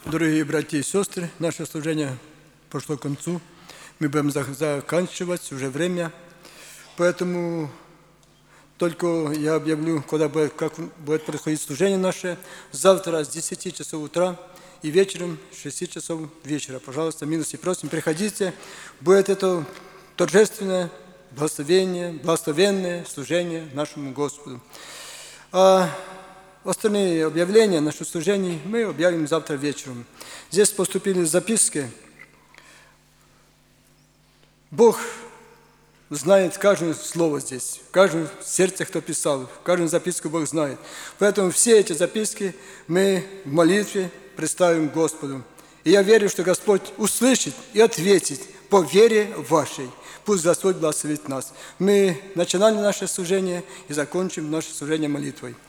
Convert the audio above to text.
Дорогие братья и сестры, наше служение пошло к концу. Мы будем заканчивать, уже время. Поэтому только я объявлю, как будет происходить служение наше. Завтра с 10 часов утра и вечером с 6 часов вечера. Пожалуйста, милости просим, приходите. Будет это торжественное благословенное служение нашему Господу. А остальные объявления наших служений мы объявим завтра вечером. Здесь поступили записки. Бог знает каждое слово здесь, в каждом сердце, кто писал, каждую записку Бог знает. Поэтому все эти записки мы в молитве представим Господу. И я верю, что Господь услышит и ответит по вере вашей. Пусть Господь благословит нас. Мы начинали наше служение и закончим наше служение молитвой.